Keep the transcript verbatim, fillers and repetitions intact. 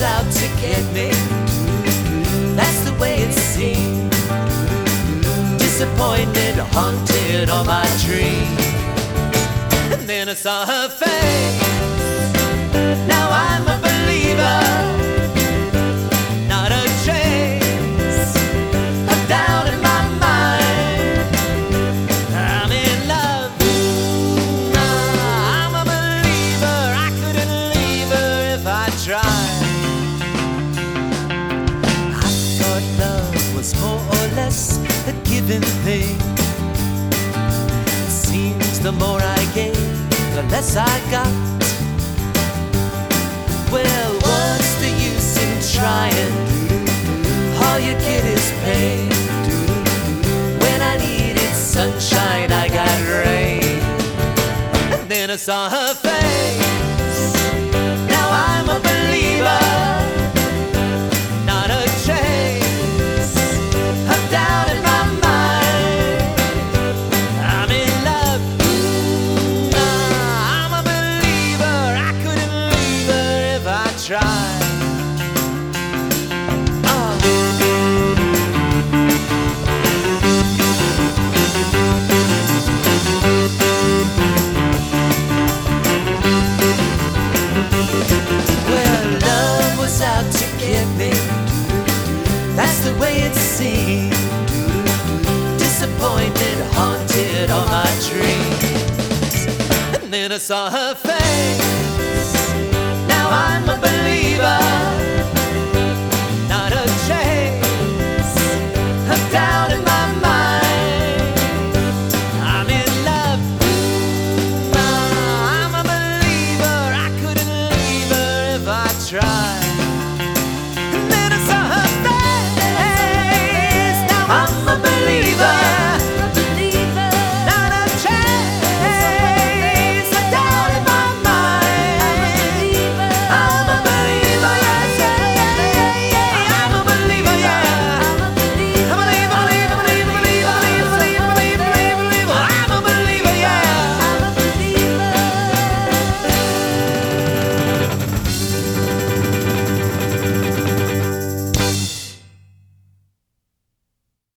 out to get me. That's the way it seemed. Disappointed haunted all my dreams. And then I saw her face. Now I'm a believer. Not a trace of doubt in my mind. I'm in love. I'm a believer. I couldn't leave her if I tried. I thought love was more or less a given thing. It seems the more I gave, the less I got. Well, what's the use in trying? All you get is pain. When I needed sunshine, I got rain. And then I saw her face. Now I'm a believer. Not a trace of doubt in my mind. I'm in love. I'm a believer. I couldn't leave her if I tried. Out to get me. That's the way it seemed. Disappointed haunted all my dreams. And then I saw her face.